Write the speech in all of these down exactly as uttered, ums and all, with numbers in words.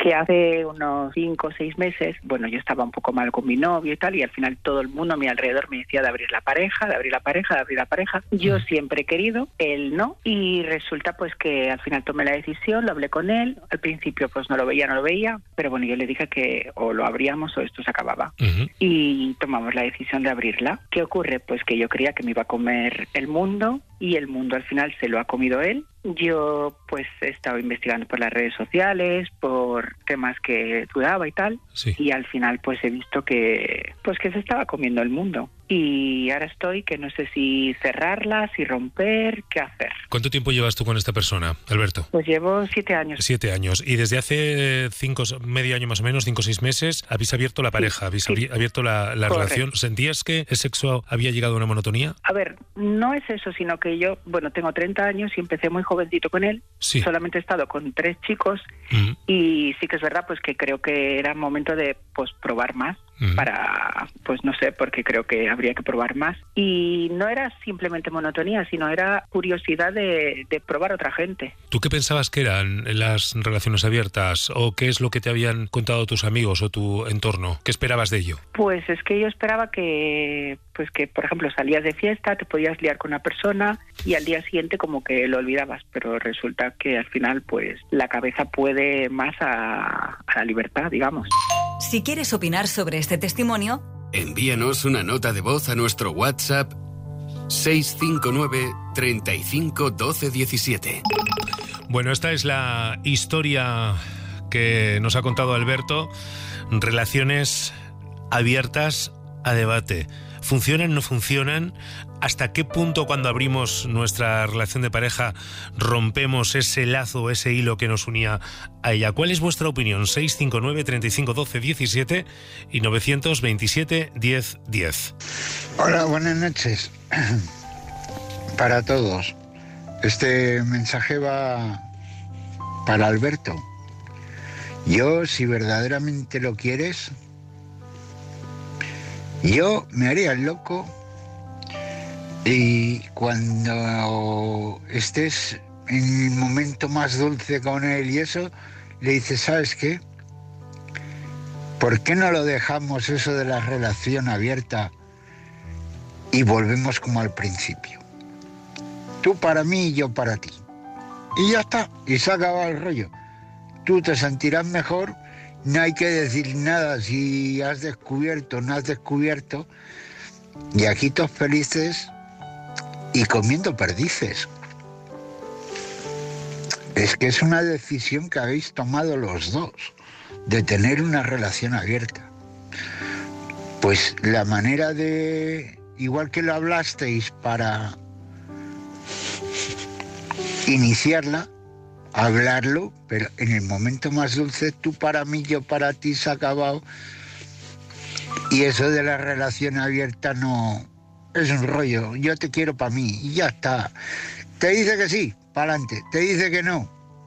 que hace unos cinco o seis meses, bueno, yo estaba un poco mal con mi novio y tal, y al final todo el mundo a mi alrededor me decía de abrir la pareja, de abrir la pareja, de abrir la pareja. Yo siempre he querido, él no, y resulta pues que al final tomé la decisión, lo hablé con él, al principio pues no lo veía, no lo veía, pero bueno, yo le dije que o lo abríamos o esto se acababa. Uh-huh. Y tomamos la decisión de abrirla. ¿Qué ocurre? Pues que yo creía que me iba a comer el mundo, y el mundo al final se lo ha comido él. Yo pues he estado investigando por las redes sociales, por temas que dudaba y tal, sí. Y al final pues he visto que pues que se estaba comiendo el mundo. Y ahora estoy que no sé si cerrarla, si romper, qué hacer. ¿Cuánto tiempo llevas tú con esta persona, Alberto? Pues llevo siete años. Siete años. Y desde hace cinco, medio año más o menos, cinco o seis meses, habéis abierto la pareja, sí, habéis sí. abierto la, la relación. ¿Sentías que el sexo había llegado a una monotonía? A ver, no es eso, sino que yo, bueno, tengo treinta años y empecé muy jovencito con él. Sí. Solamente he estado con tres chicos, uh-huh. Y sí que es verdad pues que creo que era momento de pues probar más. Uh-huh. Para, pues no sé, porque creo que habría que probar más. Y no era simplemente monotonía, sino era curiosidad de, de probar a otra gente. ¿Tú qué pensabas que eran las relaciones abiertas? ¿O qué es lo que te habían contado tus amigos o tu entorno? ¿Qué esperabas de ello? Pues es que yo esperaba que, pues que, por ejemplo, salías de fiesta, te podías liar con una persona y al día siguiente como que lo olvidabas, pero resulta que al final pues la cabeza puede más a, a la libertad, digamos. Si quieres opinar sobre este testimonio, envíanos una nota de voz a nuestro WhatsApp seis cinco nueve, treinta y cinco, doce, diecisiete. Bueno, esta es la historia que nos ha contado Alberto. Relaciones abiertas a debate. ¿Funcionan, no funcionan? ¿Hasta qué punto cuando abrimos nuestra relación de pareja rompemos ese lazo, ese hilo que nos unía a ella? ¿Cuál es vuestra opinión? seis cinco nueve, treinta y cinco, doce, diecisiete y nueve dos siete, diez, diez. Hola, buenas noches para todos. Este mensaje va para Alberto. Yo, si verdaderamente lo quieres, yo me haría el loco. Y cuando estés en el momento más dulce con él y eso, le dices, ¿sabes qué? ¿Por qué no lo dejamos eso de la relación abierta y volvemos como al principio? Tú para mí y yo para ti. Y ya está, y se ha acabado el rollo. Tú te sentirás mejor, no hay que decir nada si has descubierto o no has descubierto, y aquí todos felices y comiendo perdices. Es que es una decisión que habéis tomado los dos, de tener una relación abierta. Pues la manera de, igual que lo hablasteis para iniciarla, hablarlo, pero en el momento más dulce, tú para mí, yo para ti, se ha acabado. Y eso de la relación abierta no... es un rollo, yo te quiero para mí y ya está. Te dice que sí, para adelante. Te dice que no,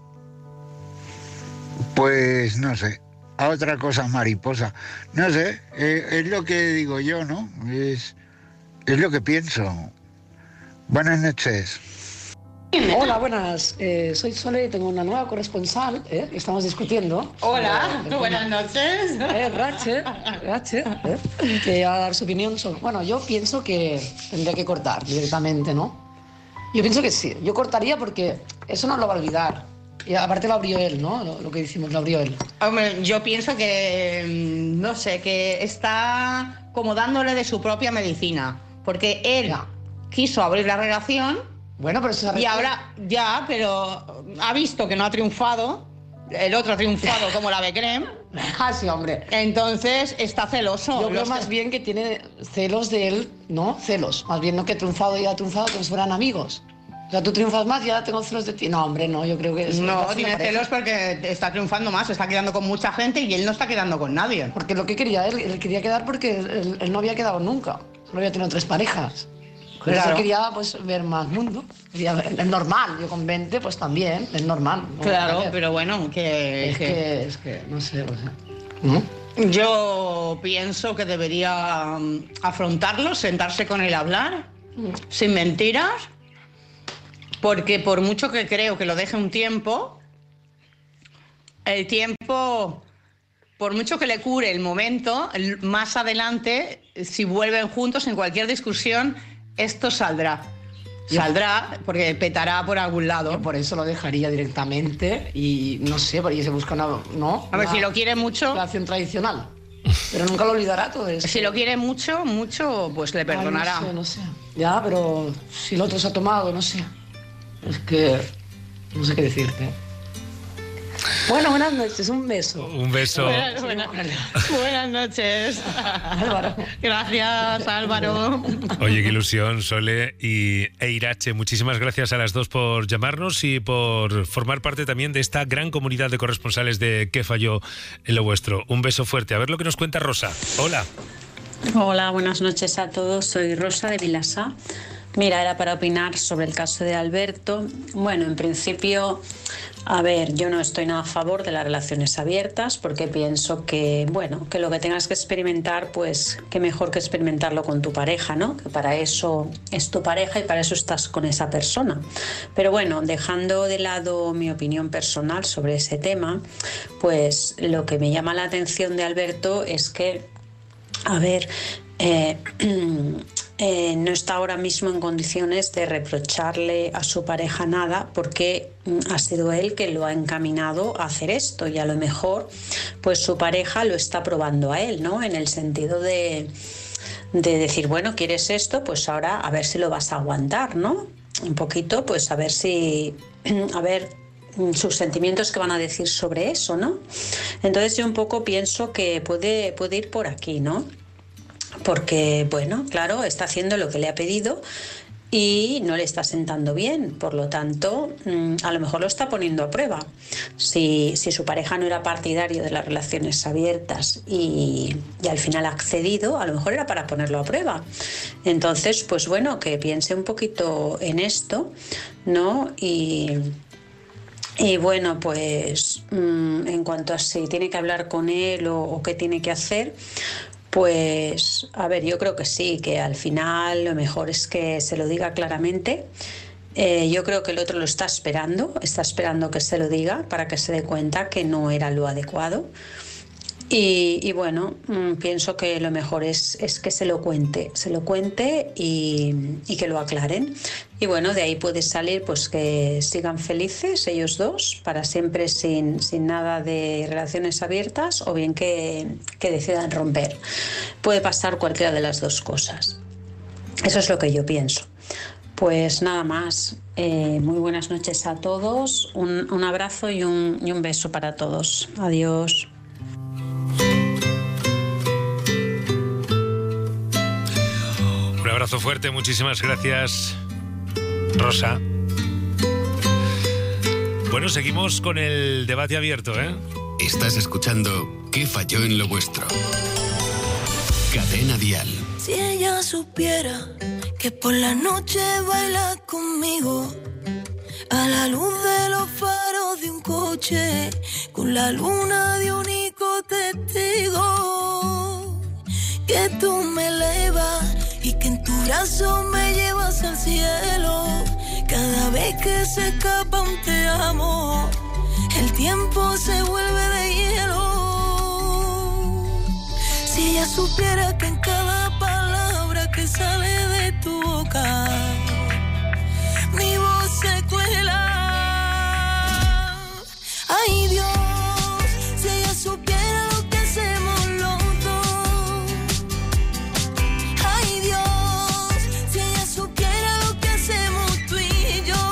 pues no sé, a otra cosa mariposa. No sé, eh, es lo que digo yo, ¿no? Es, es lo que pienso. Buenas noches. Hola, buenas. Eh, soy Sole y tengo una nueva corresponsal. ¿eh? Estamos discutiendo. Hola, eh, buenas noches. Eh, Rache, Rache, eh, que va a dar su opinión sobre... Bueno, yo pienso que tendría que cortar directamente, ¿no? Yo pienso que sí. Yo cortaría porque eso no lo va a olvidar. Y aparte lo abrió él, ¿no? Lo, lo que decimos, lo abrió él. Hombre, yo pienso que, no sé, que está como dándole de su propia medicina. Porque él ya quiso abrir la relación... Bueno, pero eso y ahora ya, pero ha visto que no ha triunfado, el otro ha triunfado como la Becrem. Ah, sí, hombre. Entonces está celoso. Yo creo Los más que... bien que tiene celos de él, ¿no? Celos. Más bien no que ha triunfado y ha triunfado como si fueran amigos. O sea, tú triunfas más y ahora tengo celos de ti. No, hombre, no, yo creo que... Es no, tiene celos porque está triunfando más, está quedando con mucha gente y él no está quedando con nadie. Porque lo que quería él, él quería quedar porque él, él no había quedado nunca. Solo había tenido tres parejas. Pero claro. Yo quería pues ver más mundo. Quería ver, es normal, yo con veinte pues también, es normal. ¿no? Claro, pero bueno, que... Es que, que, es que no sé, o sea, ¿no? Yo pienso que debería afrontarlo, sentarse con él a hablar, mm. sin mentiras, porque por mucho que creo que lo deje un tiempo, el tiempo, por mucho que le cure el momento, el- más adelante, si vuelven juntos en cualquier discusión, esto saldrá. Saldrá porque petará por algún lado. Yo por eso lo dejaría directamente y no sé, por ahí se busca una, ¿no? A ver, Una si lo quiere mucho, relación tradicional. Pero nunca lo olvidará todo eso. si lo quiere mucho, mucho, pues le perdonará. Ay, no sé, no sé. Ya, pero si el otro se ha tomado, no sé. Es que no sé qué decirte. Bueno, buenas noches, un beso. Un beso. Buenas, buenas- buenas noches. Álvaro. Gracias, Álvaro. Oye, qué ilusión, Sole y Eirache. Muchísimas gracias a las dos por llamarnos y por formar parte también de esta gran comunidad de corresponsales de ¿Qué falló en lo vuestro? Un beso fuerte. A ver lo que nos cuenta Rosa. Hola. Hola, buenas noches a todos. Soy Rosa de Vilassar. Mira, era para opinar sobre el caso de Alberto. Bueno, en principio, a ver, yo no estoy nada a favor de las relaciones abiertas porque pienso que, bueno, que lo que tengas que experimentar, pues qué mejor que experimentarlo con tu pareja, ¿no? Que para eso es tu pareja y para eso estás con esa persona. Pero bueno, dejando de lado mi opinión personal sobre ese tema, pues lo que me llama la atención de Alberto es que, a ver, eh, eh, no está ahora mismo en condiciones de reprocharle a su pareja nada porque mm, ha sido él que lo ha encaminado a hacer esto y a lo mejor pues su pareja lo está probando a él, ¿no? En el sentido de, de decir, bueno, ¿quieres esto? Pues ahora a ver si lo vas a aguantar, ¿no? Un poquito, pues a ver si... a ver sus sentimientos que van a decir sobre eso, ¿no? Entonces yo un poco pienso que puede, puede ir por aquí, ¿no? Porque, bueno, claro, está haciendo lo que le ha pedido y no le está sentando bien. Por lo tanto, a lo mejor lo está poniendo a prueba. Si, si su pareja no era partidario de las relaciones abiertas y, y al final ha accedido, a lo mejor era para ponerlo a prueba. Entonces, pues bueno, que piense un poquito en esto, ¿no? Y... Y bueno, pues mmm, en cuanto a si tiene que hablar con él o, o qué tiene que hacer, pues a ver, yo creo que sí, que al final lo mejor es que se lo diga claramente. Eh, yo creo que el otro lo está esperando, está esperando que se lo diga para que se dé cuenta que no era lo adecuado. Y, y bueno, mmm, pienso que lo mejor es, es que se lo cuente, se lo cuente y, y que lo aclaren. Y bueno, de ahí puede salir pues que sigan felices ellos dos, para siempre sin, sin nada de relaciones abiertas, o bien que, que decidan romper. Puede pasar cualquiera de las dos cosas. Eso es lo que yo pienso. Pues nada más, eh, muy buenas noches a todos, un, un abrazo y un, y un beso para todos. Adiós. Un abrazo fuerte, muchísimas gracias, Rosa. Bueno, seguimos con el debate abierto, ¿eh? Estás escuchando ¿Qué falló en lo vuestro? Cadena Dial. Si ella supiera que por la noche baila conmigo a la luz de los faros de un coche, con la luna de único testigo, que tú me elevas y que en tu brazo me llevas al cielo. Cada vez que se escapa un te amo, el tiempo se vuelve de hielo. Si ella supiera que en cada palabra que sale de tu boca, mi voz se cuela. Ay Dios, si ella supiera lo que hacemos los dos. Ay Dios, si ella supiera lo que hacemos tú y yo.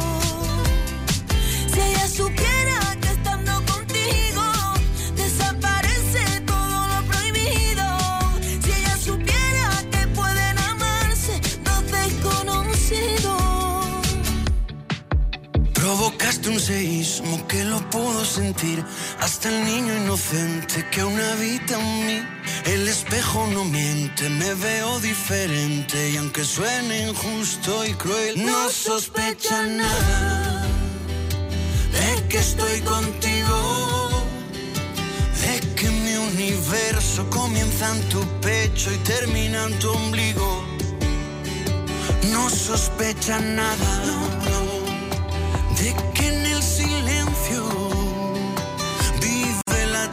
Si ella supiera que estando contigo desaparece todo lo prohibido. Si ella supiera que pueden amarse dos desconocidos. Provocaste un seísmo que lo puedo sentir, hasta el niño inocente que aún habita en mí. El espejo no miente, me veo diferente, y aunque suene injusto y cruel, no sospecha nada de que estoy contigo, de que mi universo comienza en tu pecho y termina en tu ombligo. No sospecha nada, no, no, de que en el silencio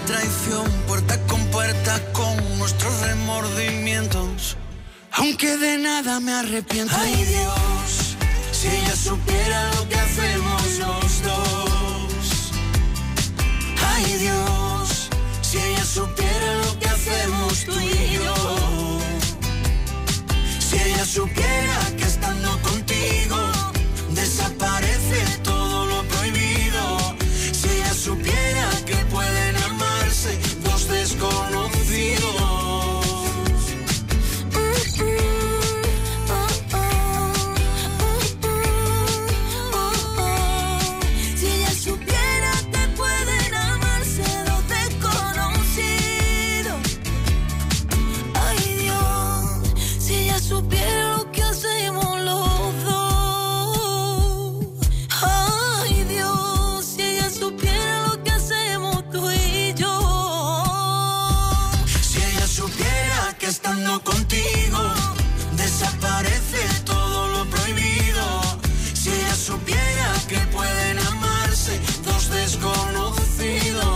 traición, puerta con puerta con nuestros remordimientos. Aunque de nada me arrepiento. Ay Dios, si ella supiera lo que hacemos los dos. Ay Dios, si ella supiera lo que hacemos tú y yo. Si ella supiera que estando contigo desaparece todo lo prohibido. Si ella supiera que pueden amarse dos desconocidos. Estando contigo desaparece todo lo prohibido. Si ella supiera que pueden amarse dos desconocidos.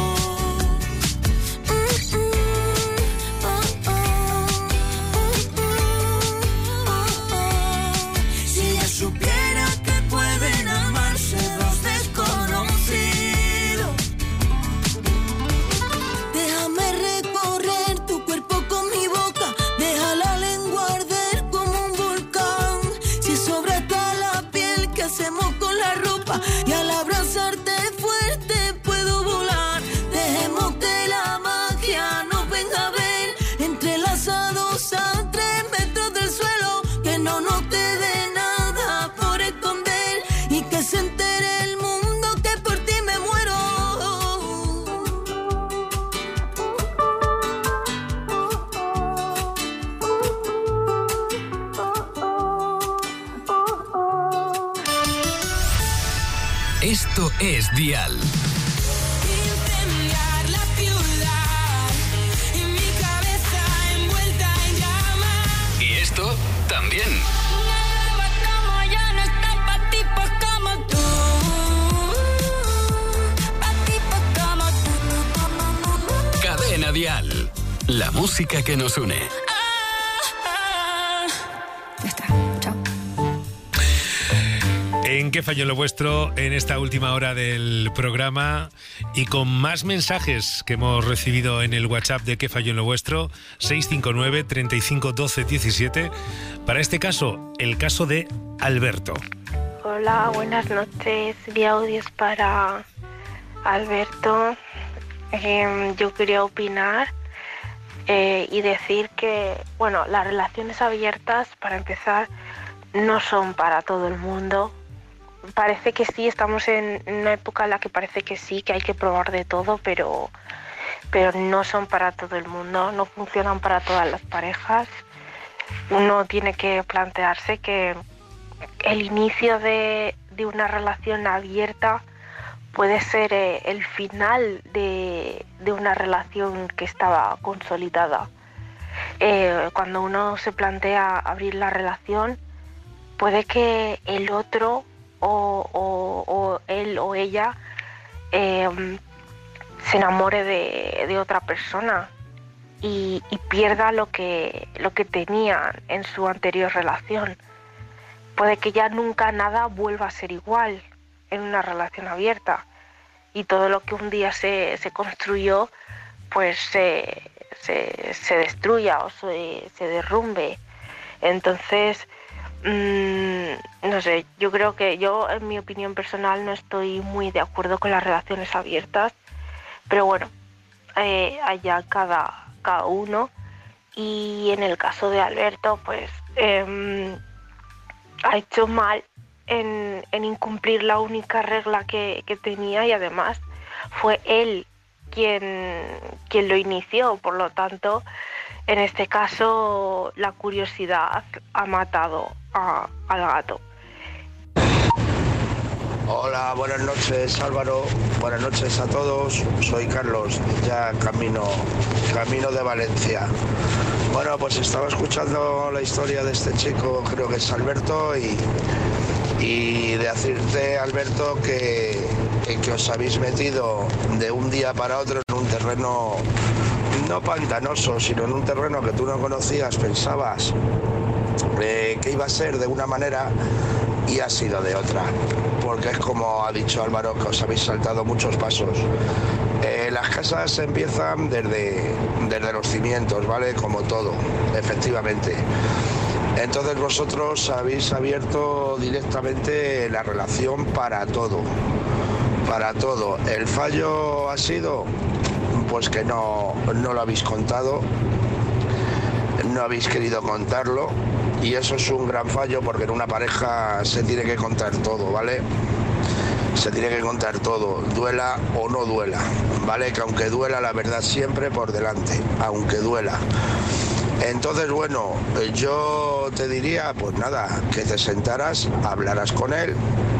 Si ella supiera que pueden amarse dos desconocidos. Déjame recorrer tu cuerpo con mi boca, deja la lengua arder como un volcán. Si sobra hasta la piel, ¿qué hacemos con la ropa? Y al abrazarte fuerte puedo volar. Dejemos que la magia nos venga a ver, entrelazados a tres metros del suelo. Que no nos quede nada por esconder y que se entere el mundo que por ti me muero. Esto es Dial. Incendiar la ciudad y mi cabeza envuelta en llamas. Y esto también. Una nueva cama ya no está pa' tipos como tú. Pa' tipos como tú. Cadena Dial. La música que nos une. Ya está, chao. ¿En qué falló lo vuestro en esta última hora del programa? Y con más mensajes que hemos recibido en el WhatsApp de ¿Qué falló en lo vuestro? seis cinco nueve, treinta y cinco, doce, diecisiete. Para este caso, el caso de Alberto. Hola, buenas noches. Mi audio es para Alberto. Eh, yo quería opinar eh, y decir que, bueno, las relaciones abiertas, para empezar, no son para todo el mundo. Parece que sí, estamos en una época en la que parece que sí, que hay que probar de todo, pero, pero no son para todo el mundo, no funcionan para todas las parejas. Uno tiene que plantearse que el inicio de, de una relación abierta puede ser eh, el final de, de una relación que estaba consolidada. Eh, cuando uno se plantea abrir la relación, puede que el otro o, o, o él o ella eh, se enamore de, de otra persona y, y pierda lo que, lo que tenía en su anterior relación. Puede que ya nunca nada vuelva a ser igual en una relación abierta y todo lo que un día se, se construyó pues se, se, se destruya o se, se derrumbe. Entonces, mmm, no sé, yo creo que yo, en mi opinión personal, no estoy muy de acuerdo con las relaciones abiertas, pero bueno, eh, allá cada, cada uno. Y en el caso de Alberto, pues eh, ha hecho mal en, en incumplir la única regla que, que tenía, y además fue él quien, quien lo inició. Por lo tanto, en este caso, la curiosidad ha matado a, al gato. Hola, buenas noches Álvaro, buenas noches a todos, soy Carlos, ya camino, camino de Valencia. Bueno, pues estaba escuchando la historia de este chico, creo que es Alberto, y, y de decirte, Alberto, que, en que os habéis metido de un día para otro en un terreno no pantanoso, sino en un terreno que tú no conocías, pensabas eh, que iba a ser de una manera y ha sido de otra, porque es como ha dicho Álvaro, que os habéis saltado muchos pasos. Eh, las casas empiezan desde, desde los cimientos, ¿vale? Como todo, efectivamente. Entonces vosotros habéis abierto directamente la relación para todo, para todo. El fallo ha sido, pues que no, no lo habéis contado, no habéis querido contarlo, y eso es un gran fallo, porque en una pareja se tiene que contar todo, ¿vale? Se tiene que contar todo, duela o no duela, ¿vale? Que aunque duela, la verdad siempre por delante, aunque duela. Entonces, bueno, yo te diría, pues nada, que te sentaras, hablaras con él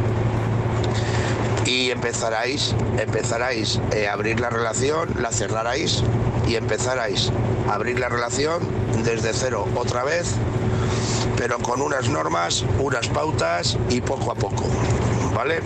y empezaráis, empezaráis a abrir la relación, la cerraráis y empezaráis a abrir la relación desde cero otra vez, pero con unas normas, unas pautas y poco a poco, ¿vale?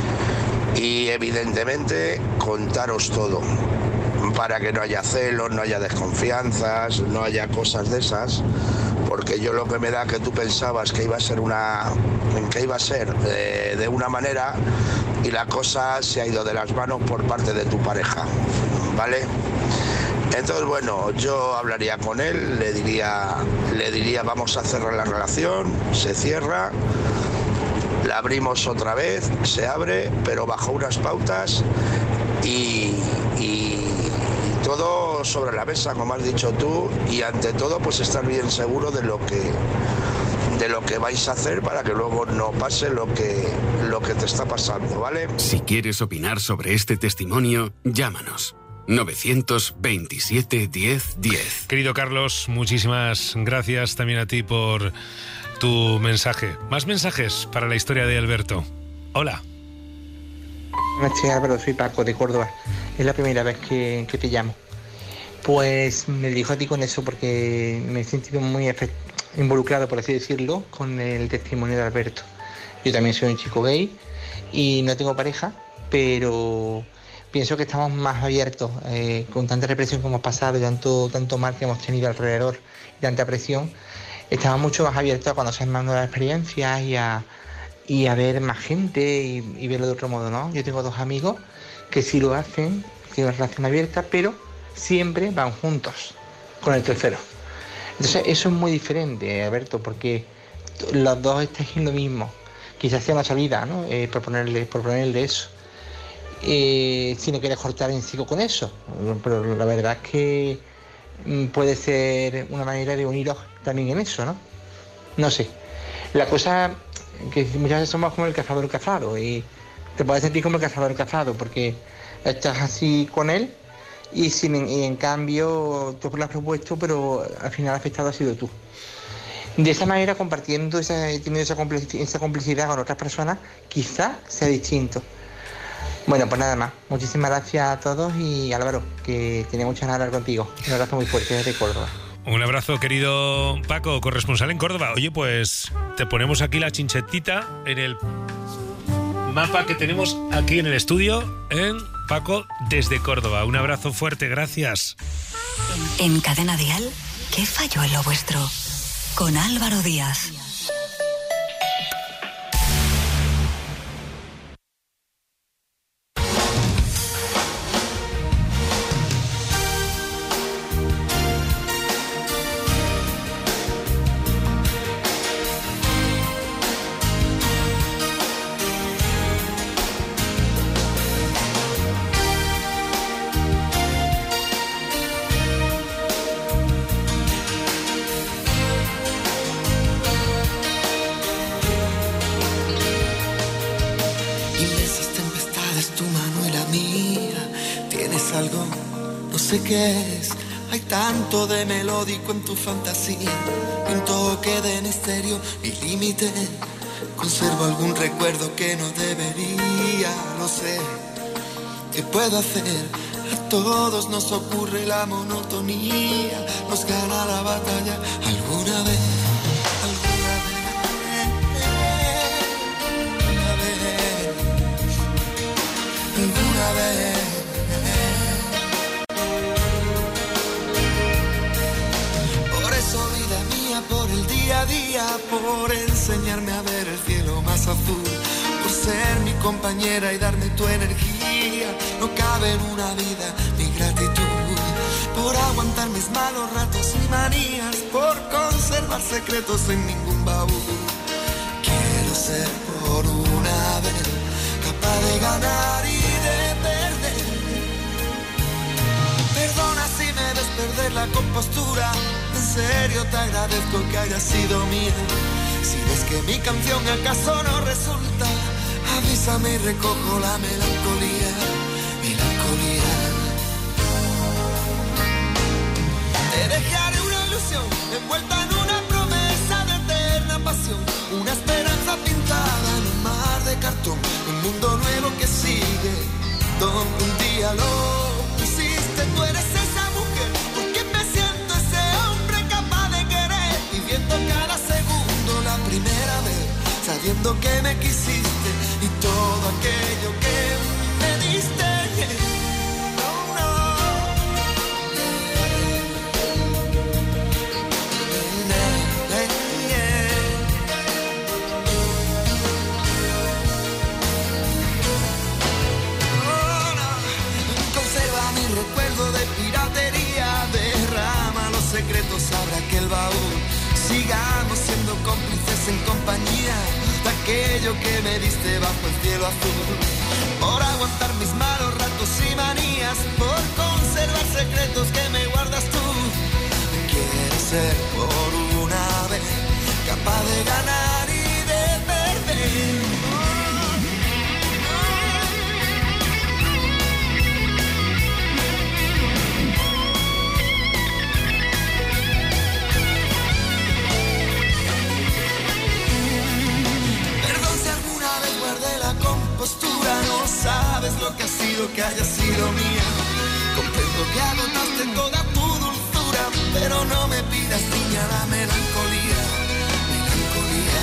Y evidentemente contaros todo, para que no haya celos, no haya desconfianzas, no haya cosas de esas, porque yo lo que me da que tú pensabas que iba a ser una, que iba a ser de, de una manera, y la cosa se ha ido de las manos por parte de tu pareja, ¿vale? Entonces, bueno, yo hablaría con él, le diría, le diría vamos a cerrar la relación, se cierra, la abrimos otra vez, se abre, pero bajo unas pautas y, y todo sobre la mesa, como has dicho tú, y ante todo pues estar bien seguro de lo que de lo que vais a hacer, para que luego no pase lo que lo que te está pasando, ¿vale? Si quieres opinar sobre este testimonio, llámanos. novecientos veintisiete diez diez. Querido Carlos, muchísimas gracias también a ti por tu mensaje. Más mensajes para la historia de Alberto. Hola. Buenas noches, Álvaro, soy Paco de Córdoba. Es la primera vez que, que te llamo. Pues me dirijo a ti con eso porque me he sentido muy efect- involucrado, por así decirlo, con el testimonio de Alberto. Yo también soy un chico gay y no tengo pareja, pero pienso que estamos más abiertos, eh, con tanta represión que hemos pasado y tanto, tanto mal que hemos tenido alrededor y tanta presión. Estamos mucho más abiertos a conocer más nuevas experiencias y a, y a ver más gente y, y verlo de otro modo, ¿no? Yo tengo dos amigos que sí lo hacen, tienen una relación abierta, pero siempre van juntos con el tercero. Entonces eso es muy diferente, Alberto, porque los dos estáis en lo mismo. Quizás sea una salida, ¿no? Eh, proponerle, proponerle eso. Eh, si no quieres cortar en seco con eso, pero la verdad es que puede ser una manera de uniros también en eso, ¿no? No sé. La cosa que muchas veces somos como el cazador cazado y te puedes sentir como el cazador cazado porque estás así con él y, sin, y en cambio tú lo has propuesto, pero al final afectado has sido tú. De esa manera, compartiendo, esa, teniendo esa complicidad, esa complicidad con otras personas, quizás sea distinto. Bueno, pues nada más. Muchísimas gracias a todos y Álvaro, que tenía muchas ganas de hablar contigo. Un abrazo muy fuerte desde Córdoba. Un abrazo, querido Paco, corresponsal en Córdoba. Oye, pues te ponemos aquí la chinchetita en el mapa que tenemos aquí en el estudio, en Paco desde Córdoba. Un abrazo fuerte, gracias. En Cadena Dial, ¿qué falló en lo vuestro? Con Álvaro Díaz. sé qué es, hay tanto de melódico en tu fantasía, y un toque de misterio y límite. Conservo algún recuerdo que no debería, no sé qué puedo hacer. A todos nos ocurre la monotonía, nos gana la batalla alguna vez. enseñarme a ver el cielo más azul, por ser mi compañera y darme tu energía. No cabe en una vida mi gratitud, por aguantar mis malos ratos y manías, por conservar secretos en ningún baúl. Quiero ser por una vez capaz de ganar y de perder. Perdona si me ves perder la compostura, en serio te agradezco que haya sido mía. Si ves que mi canción acaso no resulta, avísame y recojo la melancolía, melancolía. Te dejaré una ilusión envuelta en una promesa de eterna pasión, una esperanza pintada en un mar de cartón, un mundo nuevo que sigue, donde un día lo pusiste. Tú eres esa mujer, porque me siento ese hombre capaz de querer, viviendo cada segundo la primera vez, sabiendo que me quisiste y todo aquello que me diste. Recuerdo de piratería, derrama los secretos, abra aquel baúl. Sigamos siendo cómplices en compañía de aquello que me diste bajo el cielo azul, por aguantar mis malos ratos y manías, por conservar secretos que me guardas tú. Quiero ser por una vez capaz de ganar y de perder. Postura, no sabes lo que ha sido que haya sido mía. Comprendo que agotaste toda tu dulzura, pero no me pidas, niña, la melancolía, melancolía.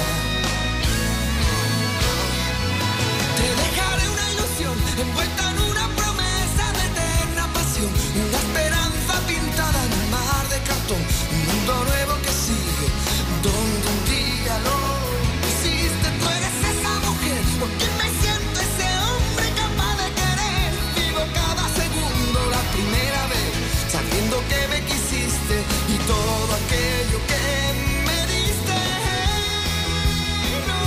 Te dejaré una ilusión envuelta en una promesa de eterna pasión, una esperanza pintada en un mar de cartón, un mundo nuevo que sigue, donde un día lo hiciste. Tú eres esa mujer, porque me siento ese hombre capaz de querer, vivo cada segundo la primera vez, sabiendo que me quisiste y todo aquello que me diste. No,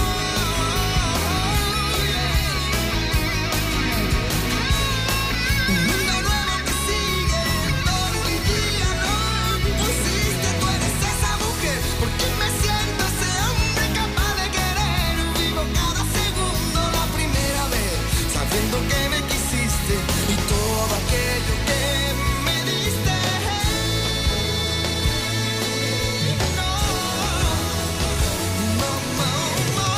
yeah. Un mundo nuevo que sigue, donde un día lo pusiste. Tú eres esa mujer, porque me siento ese hombre capaz de querer, vivo cada segundo la primera vez, sabiendo que me quisiste y todo aquello que me diste. No, no, no, no.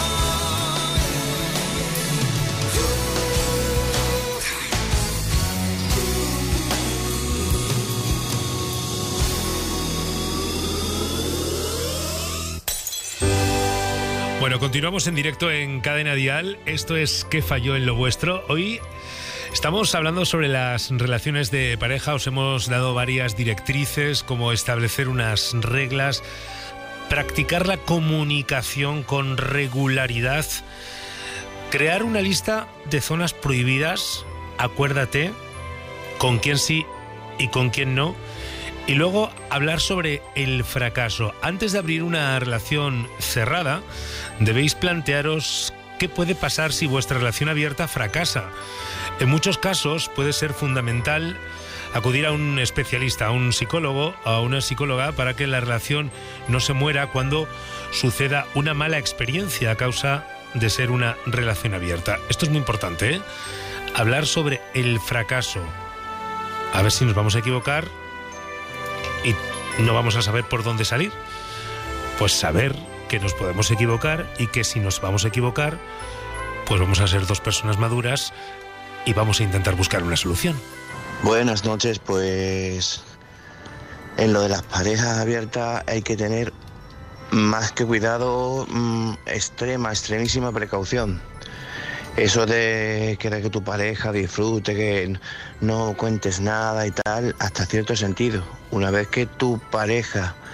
Bueno, continuamos en directo en Cadena Dial. Esto es ¿Qué falló en lo vuestro? Hoy estamos hablando sobre las relaciones de pareja. Os hemos dado varias directrices, como establecer unas reglas, practicar la comunicación con regularidad, crear una lista de zonas prohibidas, acuérdate con quién sí y con quién no, y luego hablar sobre el fracaso. Antes de abrir una relación cerrada, debéis plantearos qué puede pasar si vuestra relación abierta fracasa. En muchos casos puede ser fundamental acudir a un especialista, a un psicólogo, a una psicóloga, para que la relación no se muera cuando suceda una mala experiencia a causa de ser una relación abierta. Esto es muy importante, ¿eh? Hablar sobre el fracaso. A ver si nos vamos a equivocar y no vamos a saber por dónde salir. Pues saber que nos podemos equivocar y que si nos vamos a equivocar, pues vamos a ser dos personas maduras y vamos a intentar buscar una solución. Buenas noches. Pues en lo de las parejas abiertas hay que tener más que cuidado, mmm, extrema, extremísima precaución. Eso de querer que tu pareja disfrute, que no cuentes nada y tal, hasta cierto sentido. Una vez que tu pareja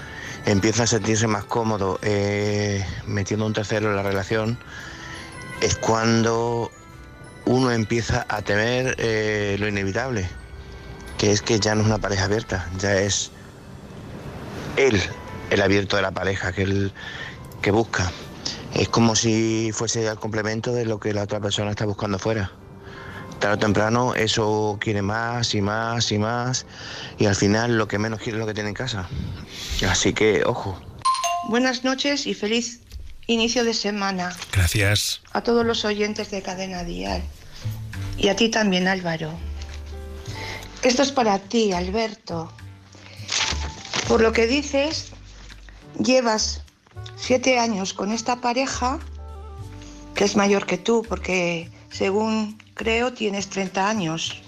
empieza a sentirse más cómodo eh, metiendo un tercero en la relación, es cuando uno empieza a temer eh, lo inevitable, que es que ya no es una pareja abierta, ya es él el abierto de la pareja que él que busca. Es como si fuese el complemento de lo que la otra persona está buscando fuera. Tarde o temprano eso quiere más y más y más, y al final lo que menos quiere es lo que tiene en casa. Así que, ojo. Buenas noches y feliz inicio de semana. Gracias. A todos los oyentes de Cadena Dial. Y a ti también, Álvaro. Esto es para ti, Alberto. Por lo que dices, llevas siete años con esta pareja, que es mayor que tú, porque según creo tienes treinta años.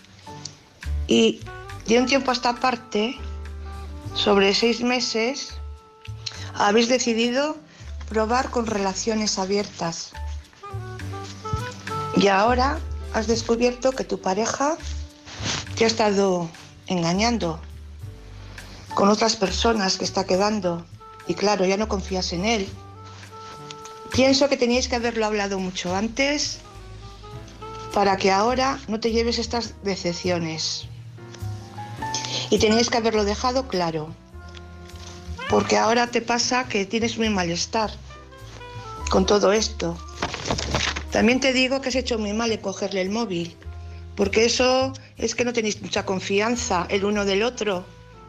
Y de un tiempo a esta parte, sobre seis meses, habéis decidido probar con relaciones abiertas. Y ahora has descubierto que tu pareja te ha estado engañando con otras personas que está quedando. Y claro, ya no confías en él. Pienso que teníais que haberlo hablado mucho antes para que ahora no te lleves estas decepciones. Y teníais que haberlo dejado claro. Porque ahora te pasa que tienes muy malestar con todo esto. También te digo que has hecho muy mal en cogerle el móvil, porque eso es que no tenéis mucha confianza el uno del otro.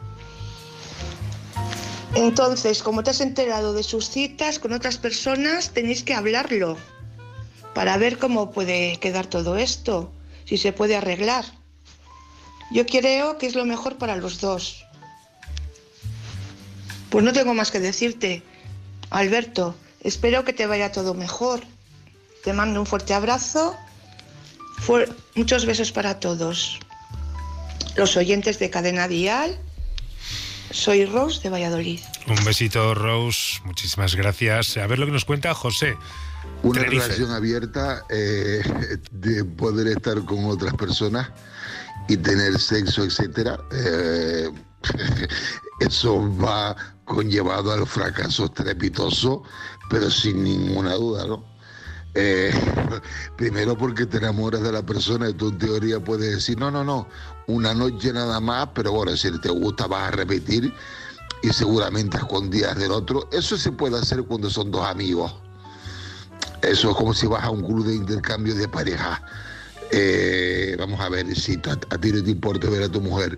Entonces, como te has enterado de sus citas con otras personas, tenéis que hablarlo para ver cómo puede quedar todo esto, si se puede arreglar. Yo creo que es lo mejor para los dos. Pues no tengo más que decirte, Alberto. Espero que te vaya todo mejor. Te mando un fuerte abrazo. Fu- muchos besos para todos. Los oyentes de Cadena Dial. Soy Rose de Valladolid. Un besito, Rose. Muchísimas gracias. A ver lo que nos cuenta José. Una Tenerife. relación abierta, eh, de poder estar con otras personas y tener sexo, etcétera. Eh, eso va conllevado al fracaso estrepitoso, pero sin ninguna duda, ¿no? Eh, primero porque te enamoras de la persona y tú en teoría puedes decir, no, no, no, una noche nada más, pero bueno, si te gusta vas a repetir y seguramente a escondidas del otro. Eso se puede hacer cuando son dos amigos. Eso es como si vas a un club de intercambio de pareja. Eh, vamos a ver, si a, a ti no te importa ver a tu mujer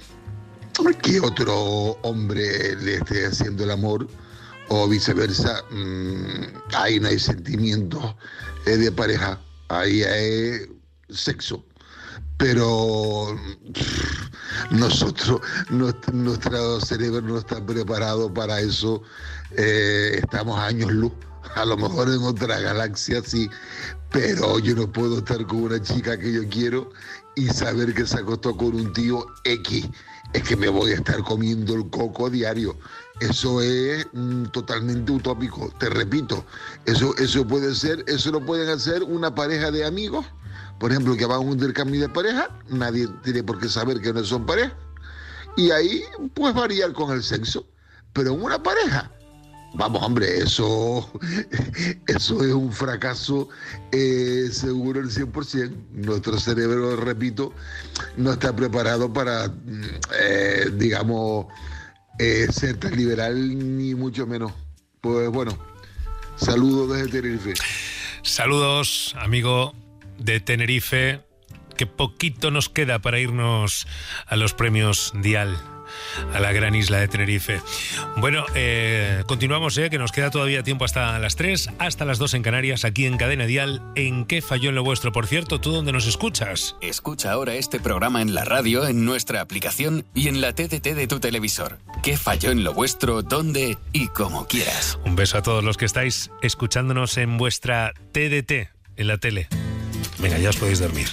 que otro hombre le esté haciendo el amor, o viceversa, mmm, ahí no hay sentimientos eh, de pareja, ahí hay sexo. Pero pff, nosotros, nuestro, nuestro cerebro no está preparado para eso, eh, estamos a años luz. A lo mejor en otra galaxia sí, pero yo no puedo estar con una chica que yo quiero y saber que se acostó con un tío X. Es que me voy a estar comiendo el coco diario. Eso es mm, totalmente utópico. Te repito, eso, eso puede ser, eso lo pueden hacer una pareja de amigos, por ejemplo, que van a un intercambio de pareja, nadie tiene por qué saber que no son pareja, y ahí puedes variar con el sexo. Pero en una pareja, vamos, hombre, eso, eso es un fracaso eh, seguro el cien por ciento. Nuestro cerebro, repito, no está preparado para, eh, digamos, eh, ser tan liberal, ni mucho menos. Pues bueno, saludos desde Tenerife. Saludos, amigo de Tenerife. Que poquito nos queda para irnos a los premios Dial, a la gran isla de Tenerife. Bueno, eh, continuamos, eh, que nos queda todavía tiempo hasta las tres, hasta las dos en Canarias, aquí en Cadena Dial. ¿En qué falló en lo vuestro? Por cierto, ¿tú dónde nos escuchas? Escucha ahora este programa en la radio, en nuestra aplicación y en la T D T de tu televisor. ¿Qué falló en lo vuestro? ¿Dónde? Y como quieras. Un beso a todos los que estáis escuchándonos en vuestra T D T, en la tele. Venga, ya os podéis dormir.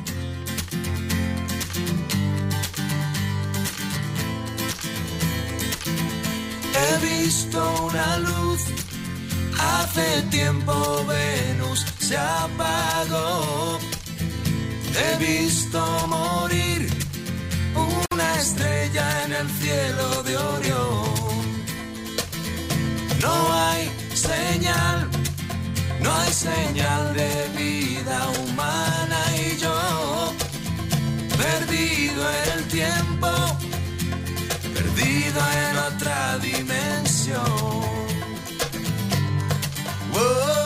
He visto una luz, hace tiempo Venus se apagó. He visto morir una estrella en el cielo de Orión. No hay señal, no hay señal de vida humana y yo, perdido en el tiempo, perdido en otra dimensión. Whoa.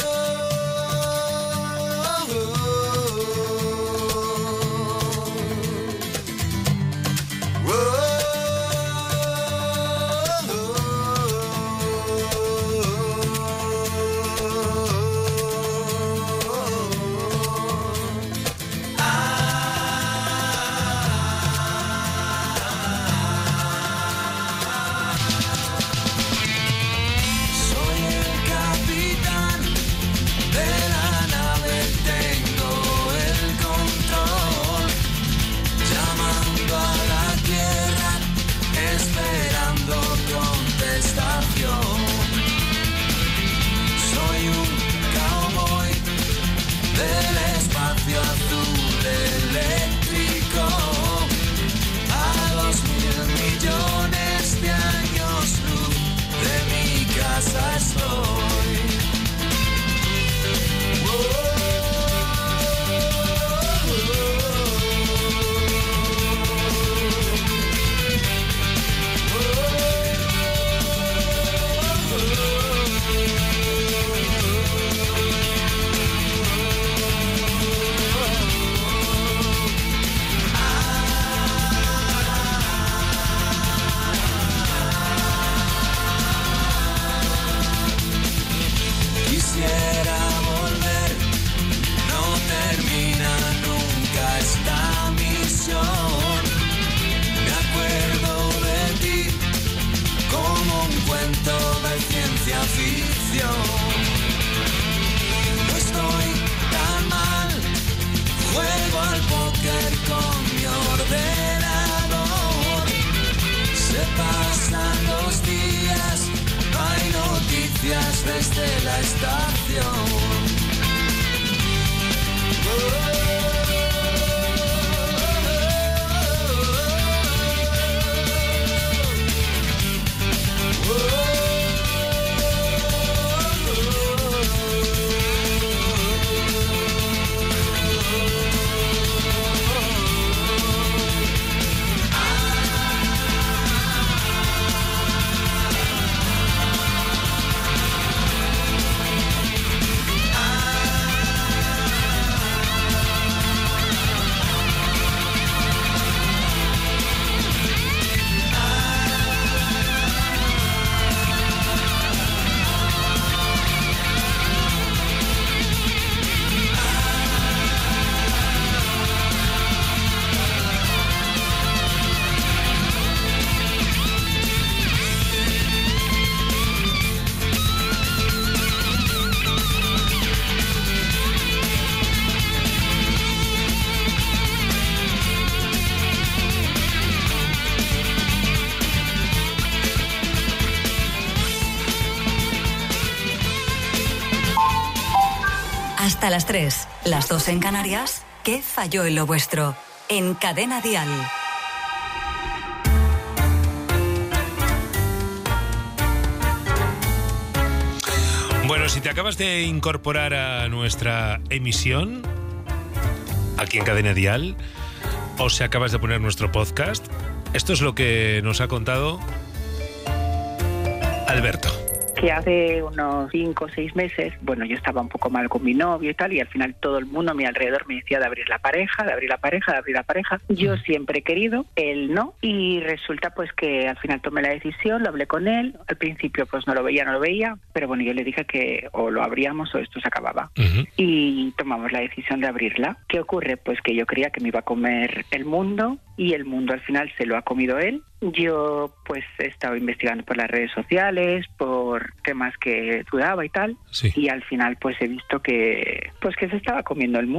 Desde la estación. Hasta las tres, las dos en Canarias. ¿Qué falló en lo vuestro? En Cadena Dial. Bueno, si te acabas de incorporar a nuestra emisión aquí en Cadena Dial, o si acabas de poner nuestro podcast, esto es lo que nos ha contado Alberto. Que hace unos cinco o seis meses, bueno, yo estaba un poco mal con mi novio y tal, y al final todo el mundo a mi alrededor me decía de abrir la pareja, de abrir la pareja, de abrir la pareja. Yo siempre he querido, él no, y resulta pues que al final tomé la decisión, lo hablé con él, al principio pues no lo veía, no lo veía, pero bueno, yo le dije que o lo abríamos o esto se acababa. Uh-huh. Y tomamos la decisión de abrirla. ¿Qué ocurre? Pues que yo creía que me iba a comer el mundo, y el mundo al final se lo ha comido él. Yo pues he estado investigando por las redes sociales, por temas que dudaba y tal, sí. Y al final pues he visto que pues que se estaba comiendo el mundo.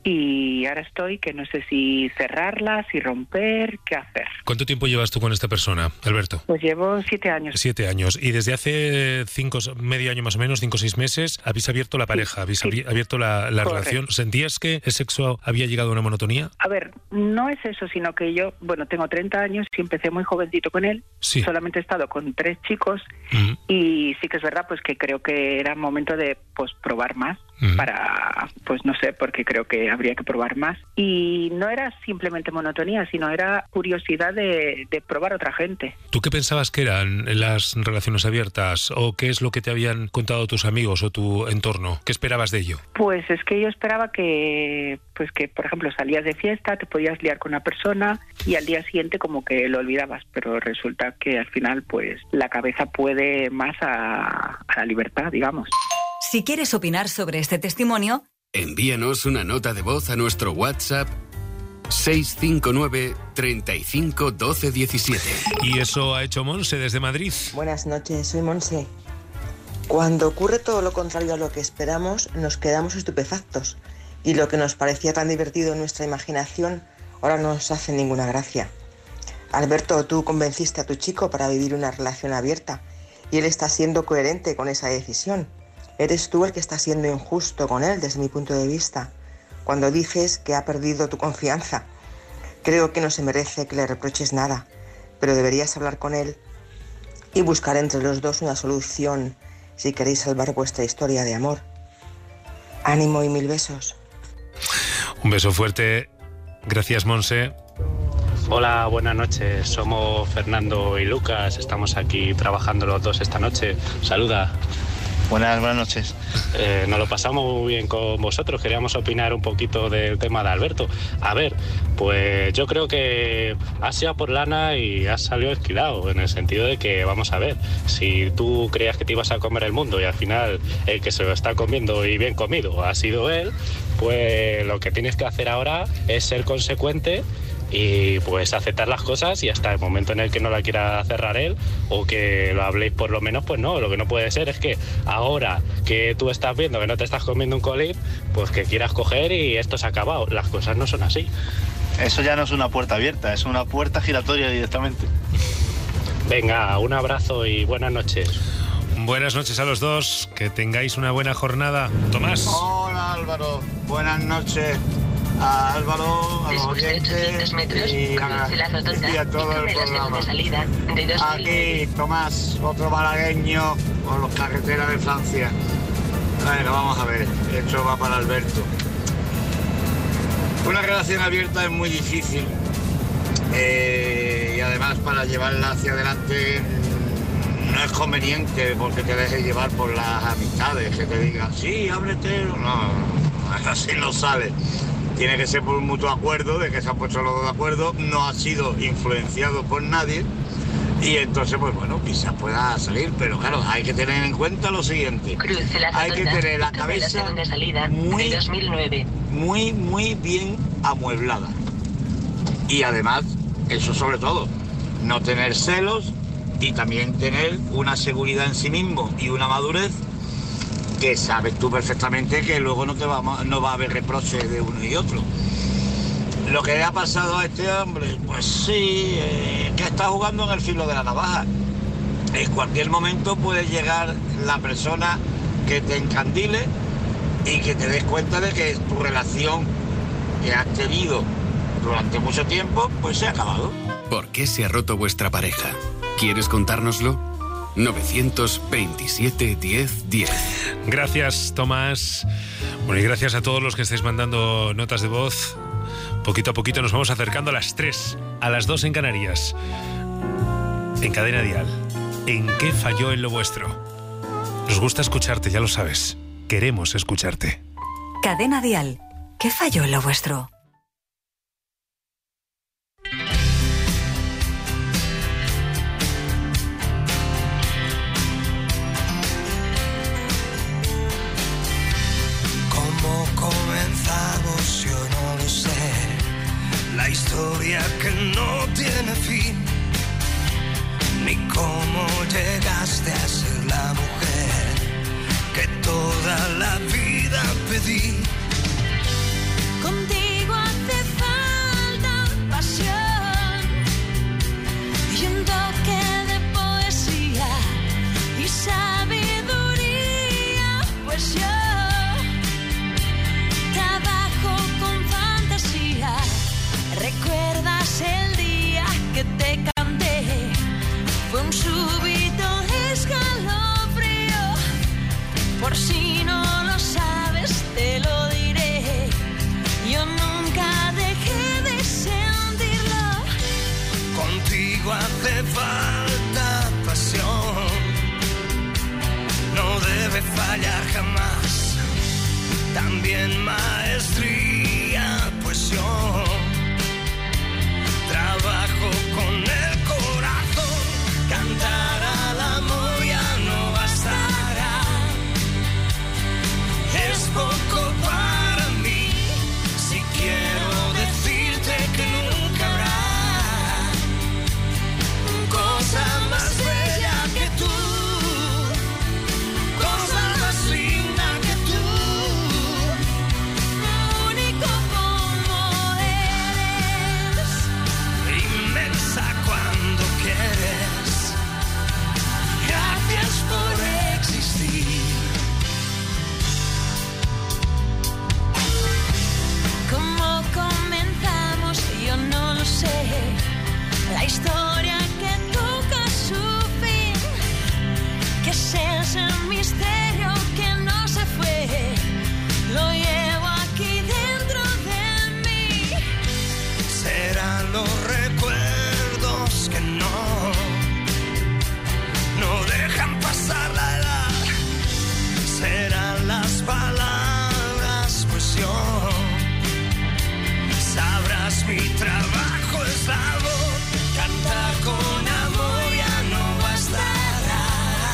y ahora estoy que no sé si cerrarla, si romper, qué hacer. ¿Cuánto tiempo llevas tú con esta persona, Alberto? Pues llevo siete años. Siete años. Y desde hace cinco, medio año más o menos, cinco o seis meses, habéis abierto la pareja, sí, habéis sí. abierto la, la relación. ¿Sentías que el sexo había llegado a una monotonía? A ver, no es eso, sino que yo, bueno, tengo treinta años y empecé muy jovencito con él. Sí. Solamente he estado con tres chicos uh-huh. y sí que es verdad pues que creo que era momento de pues probar más. Uh-huh. Para, pues no sé, porque creo que habría que probar más. Y no era simplemente monotonía, sino era curiosidad de, de probar otra gente. ¿Tú qué pensabas que eran las relaciones abiertas? ¿O qué es lo que te habían contado tus amigos o tu entorno? ¿Qué esperabas de ello? Pues es que yo esperaba que, pues que, por ejemplo, salías de fiesta, te podías liar con una persona y al día siguiente como que lo olvidabas, pero resulta que al final pues la cabeza puede más a, a la libertad, digamos. Si quieres opinar sobre este testimonio, envíanos una nota de voz a nuestro WhatsApp seis cinco nueve, treinta y cinco, doce, diecisiete. Y eso ha hecho Monse desde Madrid. Buenas noches, soy Monse. Cuando ocurre todo lo contrario a lo que esperamos, nos quedamos estupefactos. Y lo que nos parecía tan divertido en nuestra imaginación, ahora no nos hace ninguna gracia. Alberto, tú convenciste a tu chico para vivir una relación abierta y él está siendo coherente con esa decisión. Eres tú el que está siendo injusto con él desde mi punto de vista, cuando dices que ha perdido tu confianza. Creo que no se merece que le reproches nada, pero deberías hablar con él y buscar entre los dos una solución si queréis salvar vuestra historia de amor. Ánimo y mil besos. Un beso fuerte. Gracias, Monse. Hola, buenas noches. Somos Fernando y Lucas. Estamos aquí trabajando los dos esta noche. Saluda. Buenas, buenas noches. Eh, nos lo pasamos muy bien con vosotros. Queríamos opinar un poquito del tema de Alberto. A ver, pues yo creo que has ido por lana y has salido esquilado, en el sentido de que, vamos a ver, si tú creías que te ibas a comer el mundo y al final el que se lo está comiendo y bien comido ha sido él, pues lo que tienes que hacer ahora es ser consecuente y pues aceptar las cosas y hasta el momento en el que no la quiera cerrar él o que lo habléis por lo menos, pues no, lo que no puede ser es que ahora que tú estás viendo que no te estás comiendo un colín, pues que quieras coger y esto se ha acabado. Las cosas no son así. Eso ya no es una puerta abierta, es una puerta giratoria directamente. Venga, un abrazo y buenas noches. Buenas noches a los dos, que tengáis una buena jornada. Tomás. Hola Álvaro, buenas noches. A Álvaro, a los oyentes metros, y, a, y a todo el programa. Aquí, Tomás, otro malagueño por las carreteras de Francia. Bueno, vamos a ver, esto va para Alberto. Una relación abierta es muy difícil eh, y además para llevarla hacia adelante no es conveniente porque te dejes llevar por las amistades, que te digan, sí, ábrete. No, no, así no sale. Tiene que ser por un mutuo acuerdo, de que se han puesto los dos de acuerdo, no ha sido influenciado por nadie y entonces, pues bueno, quizás pueda salir, pero claro, hay que tener en cuenta lo siguiente. Hay que tener la cabeza muy, muy, muy bien amueblada. Y además, eso sobre todo, no tener celos y también tener una seguridad en sí mismo y una madurez que sabes tú perfectamente que luego no te va, no va a haber reproches de uno y otro. Lo que le ha pasado a este hombre, pues sí, eh, que está jugando en el filo de la navaja. En cualquier momento puede llegar la persona que te encandile y que te des cuenta de que tu relación que has tenido durante mucho tiempo, pues se ha acabado. ¿Por qué se ha roto vuestra pareja? ¿Quieres contárnoslo? novecientos veintisiete, diez, diez. Gracias, Tomás. Bueno, y gracias a todos los que estáis mandando notas de voz. Poquito a poquito nos vamos acercando a las tres, a las dos en Canarias. En Cadena Dial. ¿En qué falló en lo vuestro? Nos gusta escucharte, ya lo sabes. Queremos escucharte. Cadena Dial. ¿Qué falló en lo vuestro? Comenzamos, yo no lo sé, la historia que no tiene fin, ni cómo llegaste a ser la mujer que toda la vida pedí. Con te canté fue un súbito escalofrío. Por si no lo sabes, te lo diré. Yo nunca dejé de sentirlo. Contigo hace falta pasión, no debe fallar jamás. También maestría, pues yo trabajo con el corazón. Cantar al amor ya no bastará. Es poco para mí si quiero decirte que nunca habrá cosa más bella que tú, cosa más linda que tú, único como eres, inmensa cuando quieres. Gracias por existir. ¿cómo comenzamos? Yo no lo sé. La historia que toca su fin, que es ese misterio que no se fue, lo llevo aquí dentro de mí. Serán los recuerdos que no, no dejan pasar la edad. Serán las palabras, pues yo sabrás mi trabajo es la voz. Cantar con amor ya no bastará.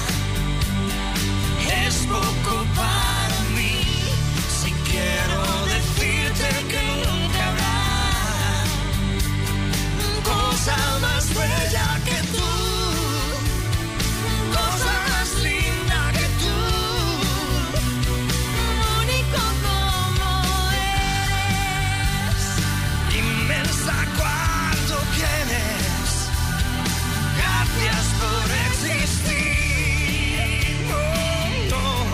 Es poco para mí si quiero decirte que nunca habrá cosa más bella que tú, cosa más linda que tú, Único como eres, inmensa cuando quieres. Gracias por existir. Oh, no.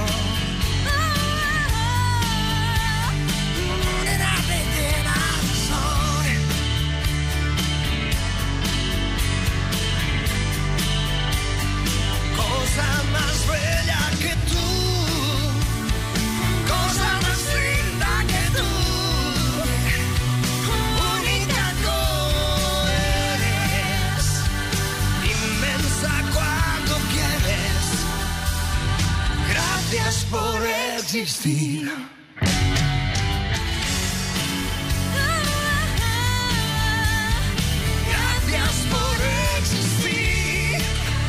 Cosa más bella que tú, cosa más linda que tú, única como eres, inmensa cuando quieres. Gracias por existir. Gracias por existir.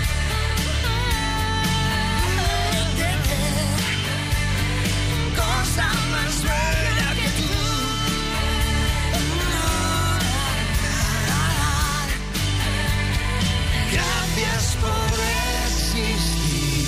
Cosa más bella que tú. Gracias por existir.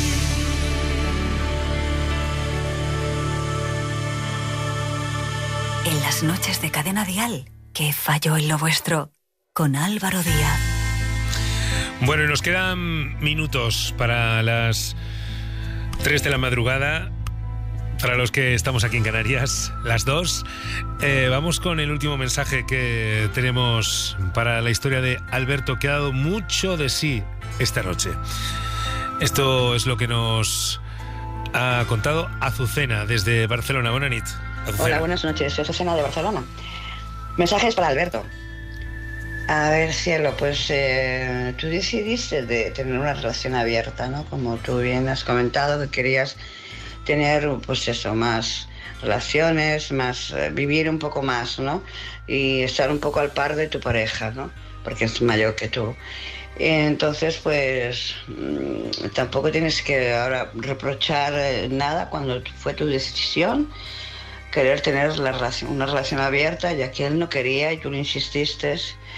En las noches de Cadena Dial, ¿qué falló en lo vuestro? Con Álvaro Díaz. Bueno, y nos quedan minutos para las tres de la madrugada. Para los que estamos aquí en Canarias, las dos. Eh, vamos con el último mensaje que tenemos para la historia de Alberto, que ha dado mucho de sí esta noche. Esto es lo que nos ha contado Azucena desde Barcelona. Buenas noches, Azucena. Hola, buenas noches. Soy Azucena de Barcelona. Mensajes para Alberto. A ver, cielo, pues eh, tú decidiste de tener una relación abierta, ¿no? Como tú bien has comentado, que querías tener, pues eso, más relaciones, más eh, vivir un poco más, ¿no? Y estar un poco al par de tu pareja, ¿no? Porque es mayor que tú. Entonces, pues mmm, tampoco tienes que ahora reprochar eh, nada cuando fue tu decisión querer tener la relación, una relación abierta, ya que él no quería y tú le insististe.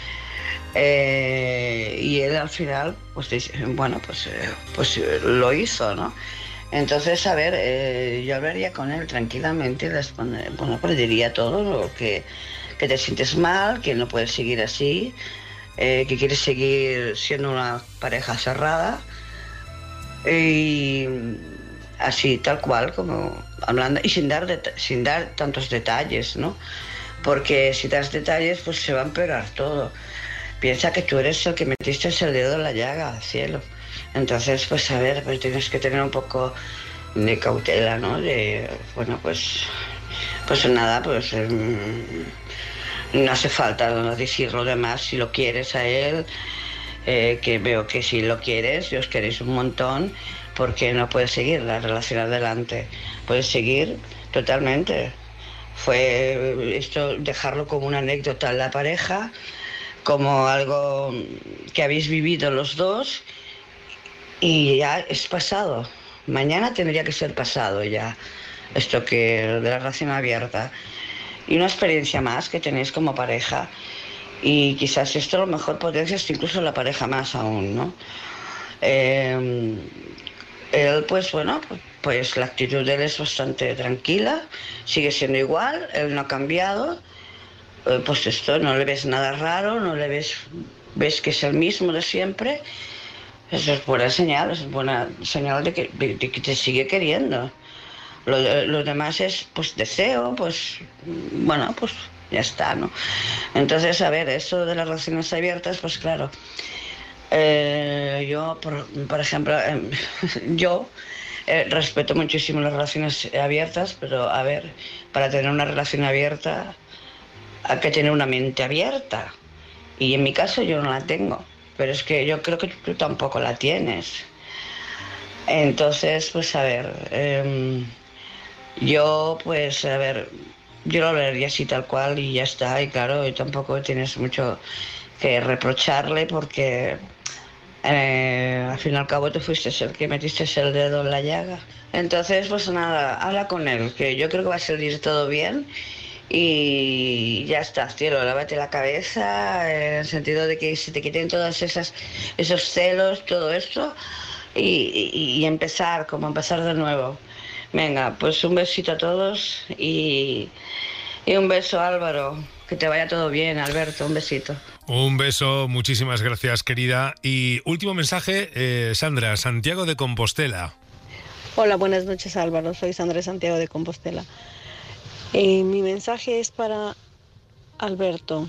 Eh, y él al final, pues bueno, pues, eh, pues lo hizo, ¿no? Entonces, a ver, eh, yo hablaría con él tranquilamente, les pone, bueno, pues le diría todo lo que, que te sientes mal, que no puedes seguir así, eh, que quieres seguir siendo una pareja cerrada y así, tal cual, como hablando, y sin dar, det- sin dar tantos detalles, ¿no? Porque si das detalles, pues se va a empeorar todo. piensa que tú eres el que metiste el dedo en la llaga, cielo. Entonces, pues a ver, pues tienes que tener un poco de cautela, ¿no? De, bueno, pues, pues nada, pues mmm, no hace falta decir lo demás si lo quieres a él, eh, que veo que si lo quieres, y os queréis un montón, porque no puedes seguir la relación adelante. Puedes seguir totalmente. Fue esto, dejarlo como una anécdota en la pareja, como algo que habéis vivido los dos, y ya es pasado. Mañana tendría que ser pasado ya, esto que de la relación abierta. Y una experiencia más que tenéis como pareja. Y quizás esto a lo mejor potencias incluso la pareja más aún, ¿no? Eh, él, pues bueno, pues la actitud de él es bastante tranquila, sigue siendo igual, él no ha cambiado. Eh, pues esto, no le ves nada raro, no le ves, ves que es el mismo de siempre. Eso es buena señal, es buena señal de que, de, de que te sigue queriendo. Lo, lo demás es, pues, deseo, pues, bueno, pues, ya está, ¿no? Entonces, a ver, eso de las relaciones abiertas, pues, claro, eh, yo, por, por ejemplo, eh, yo eh, respeto muchísimo las relaciones abiertas, pero, a ver, para tener una relación abierta hay que tener una mente abierta. Y en mi caso yo no la tengo, pero es que yo creo que tú tampoco la tienes. Entonces, pues, a ver... Eh, Yo, pues, a ver, yo lo hablaría así tal cual y ya está. Y claro, y tampoco tienes mucho que reprocharle porque eh, al fin y al cabo tú fuiste el que metiste el dedo en la llaga. Entonces, pues nada, habla con él, que yo creo que va a salir todo bien y ya está, cielo, lávate la cabeza en el sentido de que se te quiten todas esas esos celos, todo esto y, y, y empezar, como empezar de nuevo. Venga, pues un besito a todos y, y un beso, Álvaro. Que te vaya todo bien, Alberto. Un besito. Un beso, muchísimas gracias, querida. Y último mensaje, eh, Sandra, Santiago de Compostela. Hola, buenas noches, Álvaro. Soy Sandra de Santiago de Compostela. Eh, mi mensaje es para Alberto.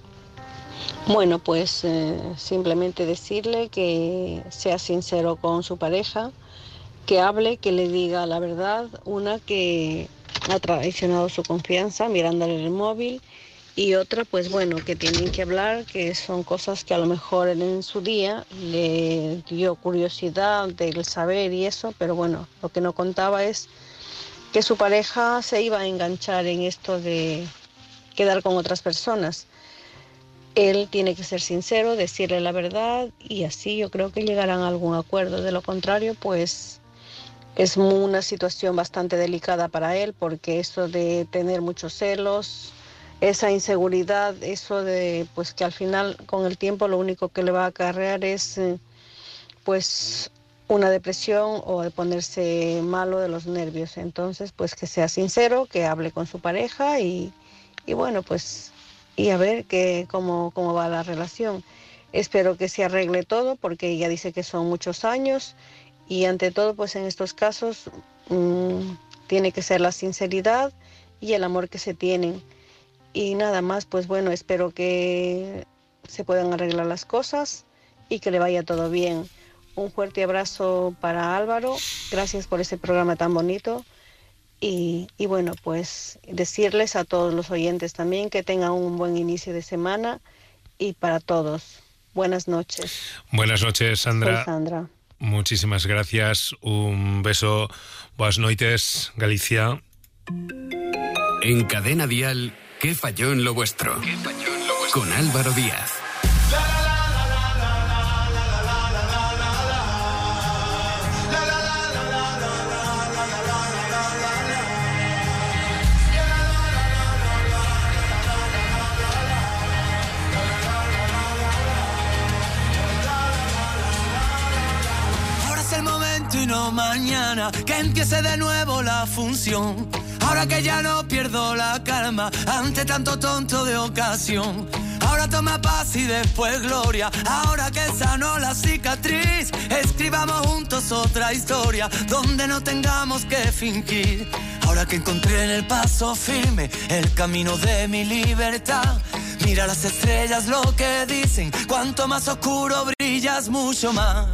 Bueno, pues eh, simplemente decirle que sea sincero con su pareja, que hable, que le diga la verdad, una que ha traicionado su confianza mirándole el móvil y otra, pues bueno, que tienen que hablar, que son cosas que a lo mejor en su día le dio curiosidad del saber y eso, pero bueno, lo que no contaba es que su pareja se iba a enganchar en esto de quedar con otras personas. Él tiene que ser sincero, decirle la verdad y así yo creo que llegarán a algún acuerdo. De lo contrario, pues es una situación bastante delicada para él porque eso de tener muchos celos, esa inseguridad, eso de pues que al final con el tiempo lo único que le va a acarrear es pues una depresión o de ponerse malo de los nervios. Entonces pues que sea sincero, que hable con su pareja y, y bueno pues y a ver que, cómo, cómo va la relación. Espero que se arregle todo porque ella dice que son muchos años. Y ante todo, pues en estos casos mmm, tiene que ser la sinceridad y el amor que se tienen. Y nada más, pues bueno, espero que se puedan arreglar las cosas y que le vaya todo bien. Un fuerte abrazo para Álvaro, gracias por ese programa tan bonito. Y, y bueno, pues decirles a todos los oyentes también que tengan un buen inicio de semana y para todos. Buenas noches. Buenas noches, Sandra. Soy Sandra. Muchísimas gracias, un beso, buenas noites, Galicia. En Cadena Dial, ¿qué falló en lo vuestro? ¿Qué falló en lo vuestro? Con Álvaro Díaz. Y no mañana, que empiece de nuevo la función. Ahora que ya no pierdo la calma ante tanto tonto de ocasión. Ahora toma paz y después gloria. Ahora que sanó la cicatriz, escribamos juntos otra historia donde no tengamos que fingir. Ahora que encontré en el paso firme el camino de mi libertad, Mira las estrellas lo que dicen, cuanto más oscuro brillas, mucho más.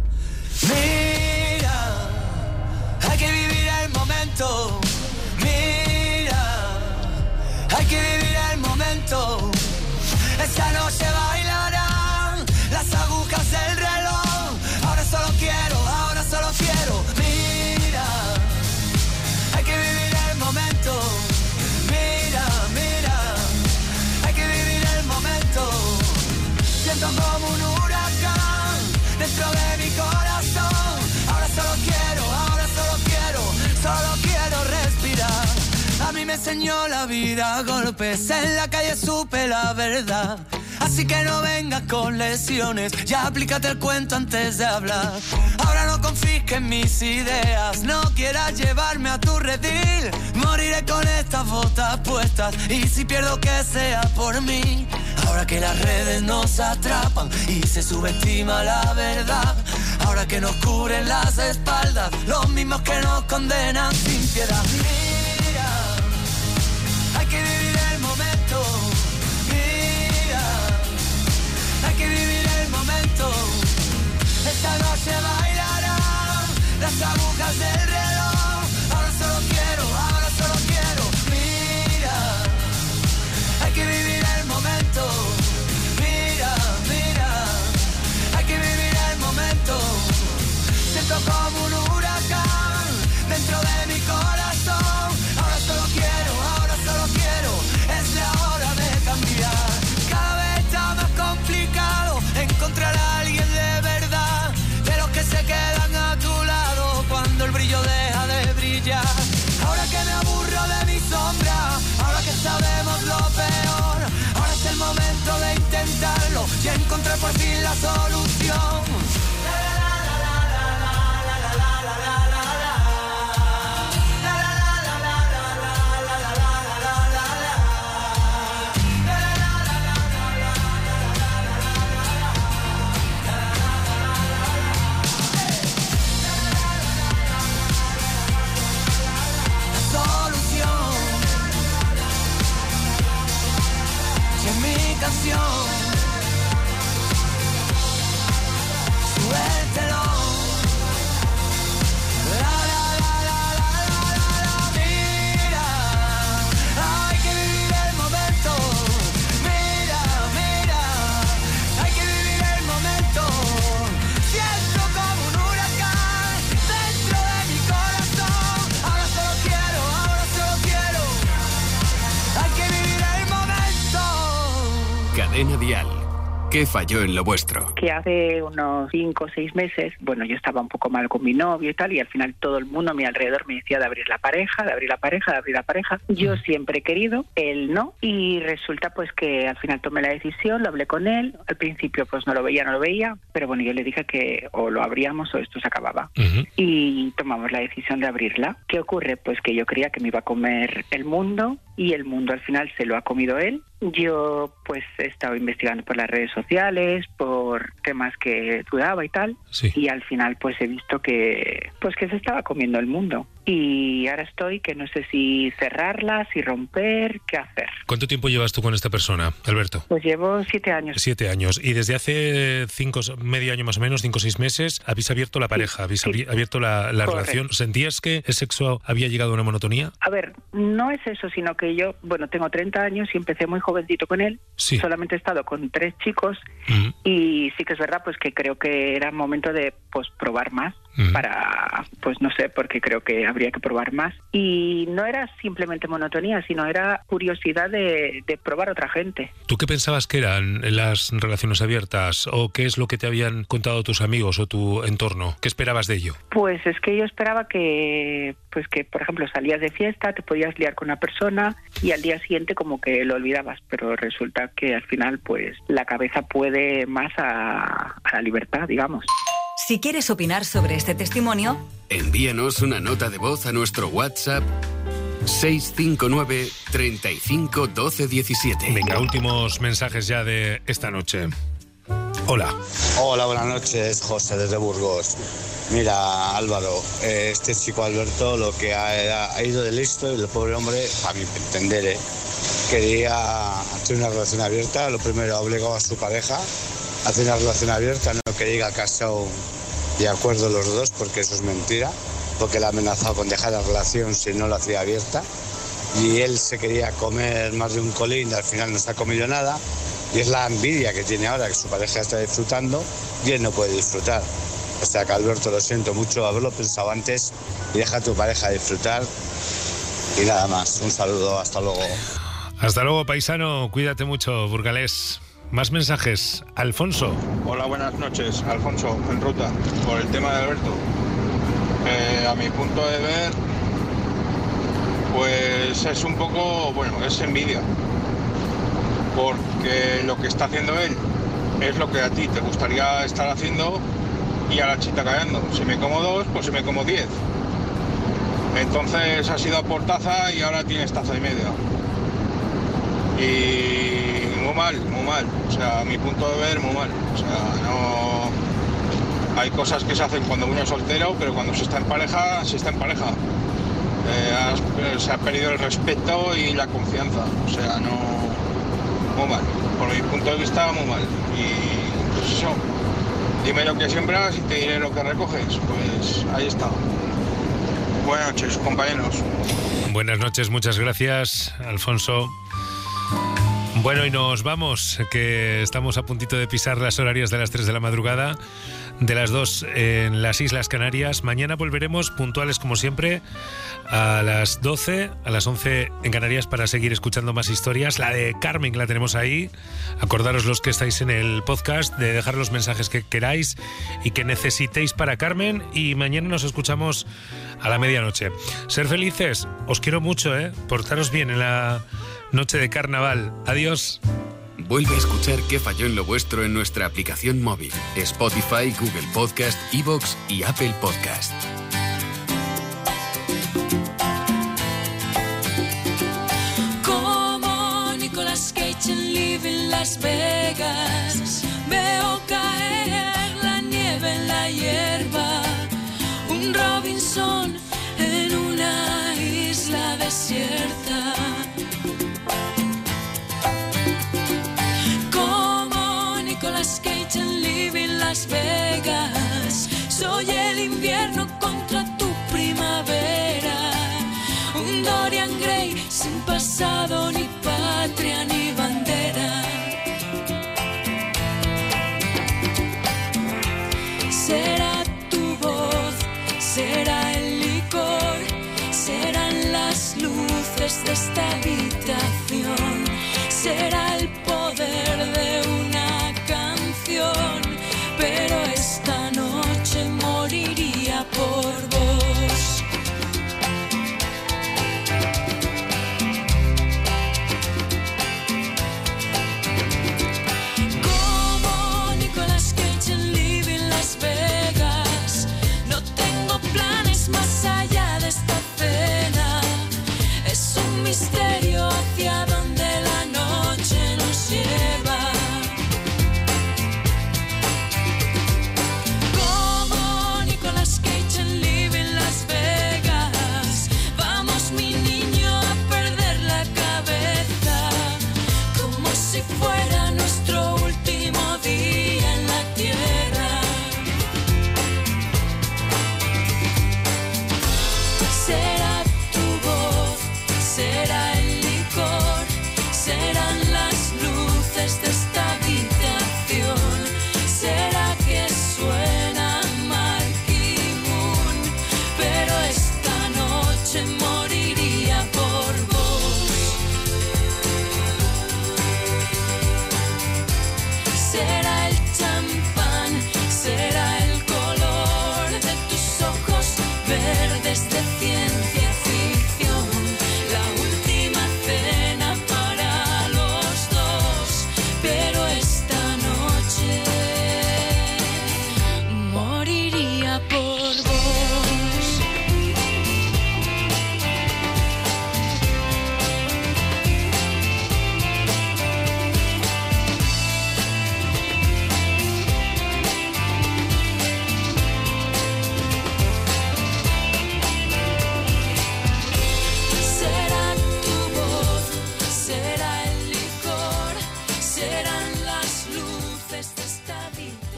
Mira, hay que vivir el momento. Mira, hay que vivir el momento. Esta noche bailarán las agujas del reloj. Ahora solo quiero, ahora solo quiero. Mira, hay que vivir el momento. Mira, mira, hay que vivir el momento. Siento como un huracán dentro de mi corazón. Ahora solo quiero, ahora solo quiero, solo quiero respirar. A mí me enseñó la vida a golpes, en la calle supe la verdad. Así que no vengas con lesiones, ya aplícate el cuento antes de hablar. Ahora no confisques mis ideas, no quieras llevarme a tu redil. Moriré con estas botas puestas y si pierdo que sea por mí. Ahora que las redes nos atrapan y se subestima la verdad. Ahora que nos cubren las espaldas, los mismos que nos condenan sin piedad. Mira, hay que vivir el momento. Mira, hay que vivir el momento. Esta noche bailarán las agujas del reloj. Ahora solo quiero, ahora solo quiero. Mira, hay que vivir el momento. Mira, mira, hay que vivir el momento. Siento como un huracán dentro de mi corazón. Ahora solo quiero, ahora solo quiero. Es la hora de cambiar. Cada vez está más complicado encontrar a alguien de verdad, de los que se quedan a tu lado cuando el brillo deja de brillar. Ahora que me aburro de mi sombra, ahora que sabemos lo peor, ahora es el momento de intentarlo y encontrar por fin la solución. Canción, suéltelo. La, la, la, la, la, la, la, mira, hay que vivir el momento. Mira, mira, hay que vivir el momento. Siento como un huracán dentro de mi corazón. Ahora solo quiero, ahora solo quiero. Hay que vivir el momento. Cadena Dial. ¿Qué falló en lo vuestro? Que hace unos cinco o seis meses, bueno, yo estaba un poco mal con mi novio y tal, y al final todo el mundo a mi alrededor me decía de abrir la pareja, de abrir la pareja, de abrir la pareja. Yo siempre he querido, él no, y resulta pues que al final tomé la decisión, lo hablé con él, al principio pues no lo veía, no lo veía, pero bueno, yo le dije que o lo abríamos o esto se acababa. Uh-huh. Y tomamos la decisión de abrirla. ¿Qué ocurre? Pues que yo creía que me iba a comer el mundo, y el mundo al final se lo ha comido él. Yo pues he estado investigando por las redes sociales, por temas que dudaba y tal, sí. Y al final pues he visto que pues que se estaba comiendo el mundo. Y ahora estoy que no sé si cerrarla, si romper, qué hacer. ¿Cuánto tiempo llevas tú con esta persona, Alberto? Pues llevo siete años. Siete años. Y desde hace cinco, medio año más o menos, cinco o seis meses, habéis abierto la pareja, habéis sí. abierto la, la relación. ¿Sentías que el sexo había llegado a una monotonía? A ver, no es eso, sino que yo, bueno, tengo treinta años y empecé muy jovencito con él. Sí. Solamente he estado con tres chicos. Uh-huh. Y sí que es verdad, pues que creo que era momento de pues probar más. Uh-huh. Para, pues no sé, porque creo que habría que probar más. Y no era simplemente monotonía, sino era curiosidad de, de probar a otra gente. ¿Tú qué pensabas que eran las relaciones abiertas? ¿O qué es lo que te habían contado tus amigos o tu entorno? ¿Qué esperabas de ello? Pues es que yo esperaba que, pues que por ejemplo, salías de fiesta, te podías liar con una persona y al día siguiente como que lo olvidabas, pero resulta que al final pues la cabeza puede más a, a la libertad, digamos. Si quieres opinar sobre este testimonio, envíanos una nota de voz a nuestro WhatsApp seis cinco nueve, treinta y cinco, doce, diecisiete. Venga, últimos mensajes ya de esta noche. Hola. Hola, buenas noches, José, desde Burgos. Mira, Álvaro, este chico Alberto lo que ha, ha ido de listo, y el pobre hombre, a mi entender, ¿eh? quería tiene una relación abierta, lo primero ha obligado a su pareja a hacer una relación abierta, no que diga casado de acuerdo los dos, porque eso es mentira, porque le ha amenazado con dejar la relación si no la hacía abierta, y él se quería comer más de un colín y al final no se ha comido nada, y es la envidia que tiene ahora, que su pareja está disfrutando y él no puede disfrutar. O sea que, Alberto, lo siento mucho haberlo pensado antes y deja a tu pareja disfrutar y nada más. Un saludo, hasta luego. Hasta luego, paisano, cuídate mucho, burgalés. Más mensajes. Alfonso. Hola, buenas noches. Alfonso, en ruta, por el tema de Alberto. Eh, a mi punto de ver, pues es un poco, bueno, es envidia. Porque lo que está haciendo él es lo que a ti te gustaría estar haciendo y a la chita callando. Si me como dos, pues si me como diez. Entonces ha sido por taza y ahora tienes taza y media. Y muy mal, muy mal. O sea, a mi punto de ver, muy mal. O sea, no... Hay cosas que se hacen cuando uno es soltero, pero cuando se está en pareja, se está en pareja. Eh, has, se ha perdido el respeto y la confianza. O sea, no... Muy mal. Por mi punto de vista, muy mal. Y pues eso. Dime lo que siembras y te diré lo que recoges. Pues ahí está. Buenas noches, compañeros. Buenas noches, muchas gracias, Alfonso. Bueno, y nos vamos, que estamos a puntito de pisar las horarias de las tres de la madrugada, de las dos en las Islas Canarias. Mañana volveremos puntuales como siempre a las doce, a las once en Canarias, para seguir escuchando más historias. La de Carmen la tenemos ahí. Acordaros, los que estáis en el podcast, de dejar los mensajes que queráis y que necesitéis para Carmen, y mañana nos escuchamos a la medianoche. Ser felices, os quiero mucho, ¿eh? Portaros bien en la noche de carnaval. Adiós. Vuelve a escuchar Qué falló en lo vuestro en nuestra aplicación móvil, Spotify, Google Podcast, iVoox y Apple Podcast. Como Nicolas Cage en Living Las Vegas, veo caer la nieve en la hierba, un Robinson en una isla desierta. Nicolas Cage en Living Las Vegas, soy el invierno contra tu primavera, un Dorian Gray sin pasado, ni patria ni bandera. Será tu voz, será el licor, serán las luces de esta habitación, será